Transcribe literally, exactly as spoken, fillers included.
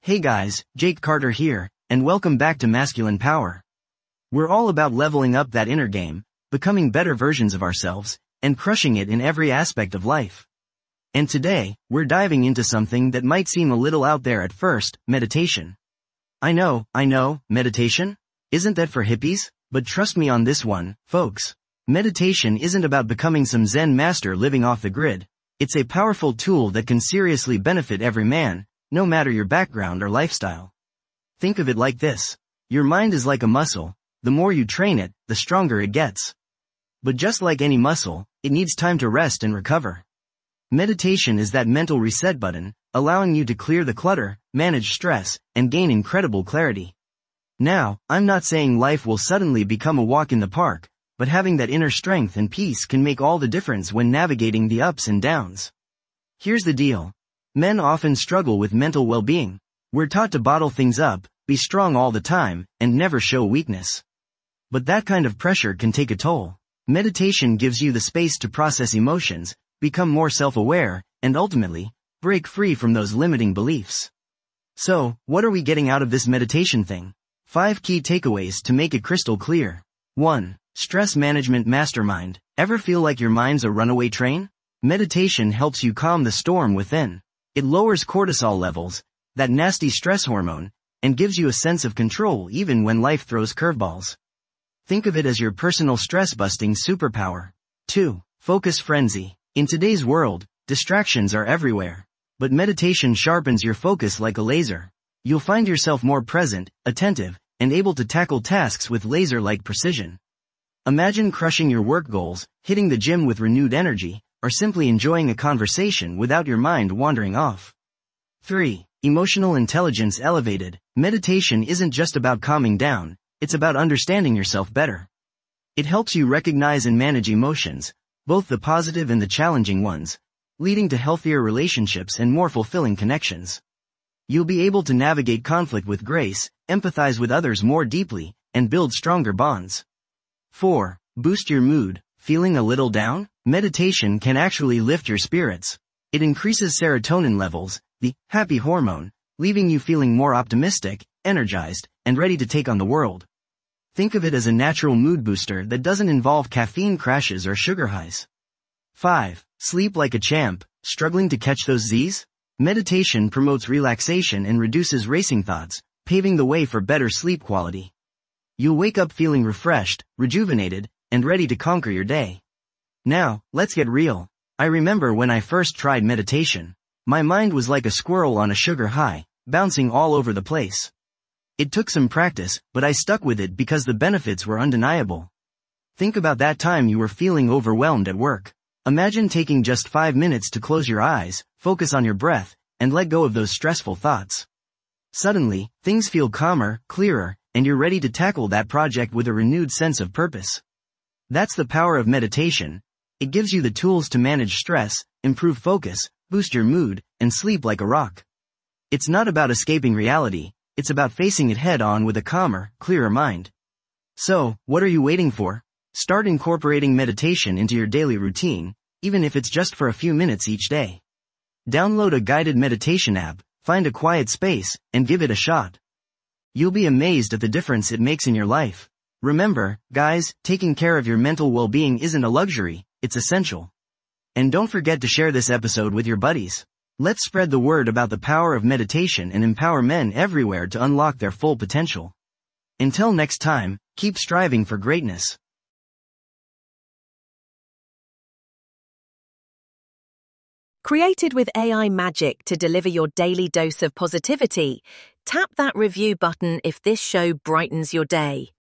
Hey guys, Jake Carter here, and welcome back to Masculine Power. We're all about leveling up that inner game, becoming better versions of ourselves, and crushing it in every aspect of life. And today, we're diving into something that might seem a little out there at first, meditation. I know, I know, meditation? Isn't that for hippies? But trust me on this one, folks. Meditation isn't about becoming some Zen master living off the grid. It's a powerful tool that can seriously benefit every man, no matter your background or lifestyle. Think of it like this. Your mind is like a muscle. The more you train it, the stronger it gets. But just like any muscle, it needs time to rest and recover. Meditation is that mental reset button, allowing you to clear the clutter, manage stress, and gain incredible clarity. Now, I'm not saying life will suddenly become a walk in the park, but having that inner strength and peace can make all the difference when navigating the ups and downs. Here's the deal. Men often struggle with mental well-being. We're taught to bottle things up, be strong all the time, and never show weakness. But that kind of pressure can take a toll. Meditation gives you the space to process emotions, become more self-aware, and ultimately, break free from those limiting beliefs. So, what are we getting out of this meditation thing? Five key takeaways to make it crystal clear. one. Stress management mastermind. Ever feel like your mind's a runaway train? Meditation helps you calm the storm within. It lowers cortisol levels, that nasty stress hormone, and gives you a sense of control even when life throws curveballs. Think of it as your personal stress-busting superpower. two. Focus frenzy. In today's world, distractions are everywhere. But meditation sharpens your focus like a laser. You'll find yourself more present, attentive, and able to tackle tasks with laser-like precision. Imagine crushing your work goals, hitting the gym with renewed energy, or simply enjoying a conversation without your mind wandering off. three. Emotional intelligence elevated. Meditation isn't just about calming down, it's about understanding yourself better. It helps you recognize and manage emotions, both the positive and the challenging ones, leading to healthier relationships and more fulfilling connections. You'll be able to navigate conflict with grace, empathize with others more deeply, and build stronger bonds. four. Boost your mood. Feeling a little down? Meditation can actually lift your spirits. It increases serotonin levels, the happy hormone, leaving you feeling more optimistic, energized, and ready to take on the world. Think of it as a natural mood booster that doesn't involve caffeine crashes or sugar highs. five. Sleep like a champ. Struggling to catch those Z's? Meditation promotes relaxation and reduces racing thoughts, paving the way for better sleep quality. You'll wake up feeling refreshed, rejuvenated, and ready to conquer your day. Now, let's get real. I remember when I first tried meditation. My mind was like a squirrel on a sugar high, bouncing all over the place. It took some practice, but I stuck with it because the benefits were undeniable. Think about that time you were feeling overwhelmed at work. Imagine taking just five minutes to close your eyes, focus on your breath, and let go of those stressful thoughts. Suddenly, things feel calmer, clearer, and you're ready to tackle that project with a renewed sense of purpose. That's the power of meditation. It gives you the tools to manage stress, improve focus, boost your mood, and sleep like a rock. It's not about escaping reality, it's about facing it head-on with a calmer, clearer mind. So, what are you waiting for? Start incorporating meditation into your daily routine, even if it's just for a few minutes each day. Download a guided meditation app, find a quiet space, and give it a shot. You'll be amazed at the difference it makes in your life. Remember, guys, taking care of your mental well-being isn't a luxury, it's essential. And don't forget to share this episode with your buddies. Let's spread the word about the power of meditation and empower men everywhere to unlock their full potential. Until next time, keep striving for greatness. Created with A I magic to deliver your daily dose of positivity, tap that review button if this show brightens your day.